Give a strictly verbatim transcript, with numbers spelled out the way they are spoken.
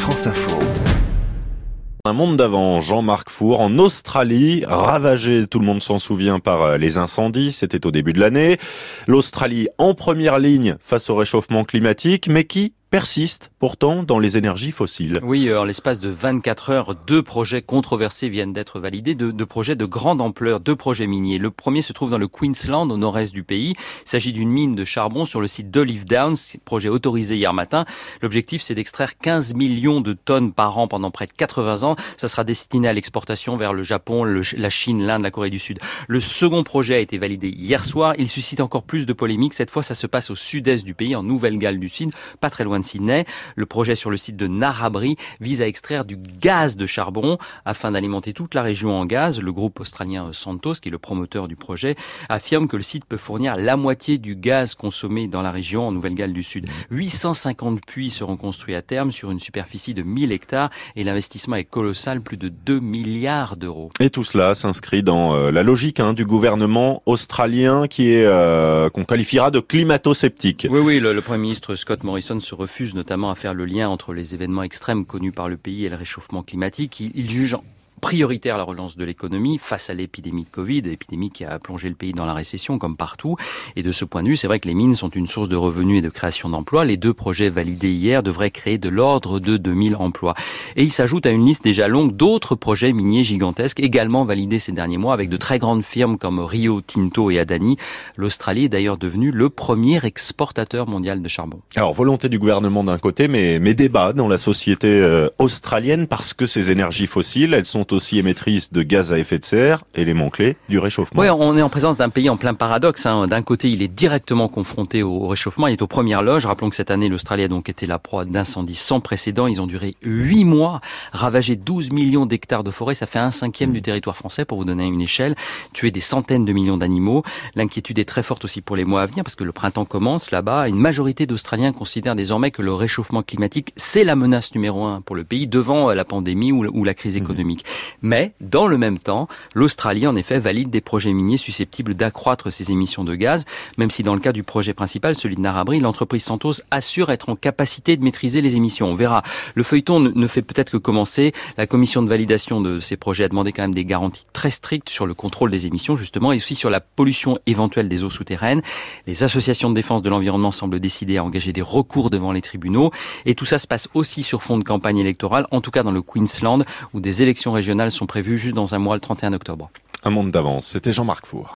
France Info. Un monde d'avant, Jean-Marc Four, en Australie, ravagé, tout le monde s'en souvient, par les incendies, c'était au début de l'année. L'Australie en première ligne face au réchauffement climatique, mais qui persiste pourtant dans les énergies fossiles. Oui, en l'espace de vingt-quatre heures, deux projets controversés viennent d'être validés, deux, deux projets de grande ampleur, deux projets miniers. Le premier se trouve dans le Queensland, au nord-est du pays. Il s'agit d'une mine de charbon sur le site d'Olive Downs, projet autorisé hier matin. L'objectif, c'est d'extraire quinze millions de tonnes par an pendant près de quatre-vingts ans. Ça sera destiné à l'exportation vers le Japon, le, la Chine, l'Inde, la Corée du Sud. Le second projet a été validé hier soir. Il suscite encore plus de polémiques. Cette fois, ça se passe au sud-est du pays, en Nouvelle-Galles du Sud, pas très loin de Sydney. Le projet sur le site de Narrabri vise à extraire du gaz de charbon afin d'alimenter toute la région en gaz. Le groupe australien Santos, qui est le promoteur du projet, affirme que le site peut fournir la moitié du gaz consommé dans la région en Nouvelle-Galles du Sud. huit cent cinquante puits seront construits à terme sur une superficie de mille hectares et l'investissement est colossal, plus de deux milliards d'euros. Et tout cela s'inscrit dans euh, la logique hein, du gouvernement australien qui est euh, qu'on qualifiera de climato-sceptique. Oui, oui, le, le Premier ministre Scott Morrison se refuse notamment à faire le lien entre les événements extrêmes connus par le pays et le réchauffement climatique. Il, il juge prioritaire la relance de l'économie face à l'épidémie de Covid, épidémie qui a plongé le pays dans la récession comme partout. Et de ce point de vue, c'est vrai que les mines sont une source de revenus et de création d'emplois. Les deux projets validés hier devraient créer de l'ordre de deux mille emplois. Et ils s'ajoutent à une liste déjà longue d'autres projets miniers gigantesques également validés ces derniers mois avec de très grandes firmes comme Rio Tinto et Adani. L'Australie est d'ailleurs devenue le premier exportateur mondial de charbon. Alors, volonté du gouvernement d'un côté, mais, mais débat dans la société euh, australienne parce que ces énergies fossiles, elles sont aussi émettrices de gaz à effet de serre, élément clé du réchauffement. Oui, on est en présence d'un pays en plein paradoxe. Hein. D'un côté, il est directement confronté au réchauffement, il est aux premières loges. Rappelons que cette année, l'Australie a donc été la proie d'incendies sans précédent. Ils ont duré huit mois, ravagé douze millions d'hectares de forêt. Ça fait un cinquième du territoire français, pour vous donner une échelle. Tué des centaines de millions d'animaux. L'inquiétude est très forte aussi pour les mois à venir, parce que le printemps commence là-bas. Une majorité d'Australiens considèrent désormais que le réchauffement climatique, c'est la menace numéro un pour le pays, devant la pandémie ou la crise économique. Mais, dans le même temps, l'Australie, en effet, valide des projets miniers susceptibles d'accroître ses émissions de gaz, même si dans le cas du projet principal, celui de Narrabri, l'entreprise Santos assure être en capacité de maîtriser les émissions. On verra. Le feuilleton ne fait peut-être que commencer. La commission de validation de ces projets a demandé quand même des garanties très strictes sur le contrôle des émissions, justement, et aussi sur la pollution éventuelle des eaux souterraines. Les associations de défense de l'environnement semblent décider à engager des recours devant les tribunaux. Et tout ça se passe aussi sur fond de campagne électorale, en tout cas dans le Queensland, où des élections régionales sont prévues juste dans un mois, le trente et un octobre. Un monde d'avance, c'était Jean-Marc Four.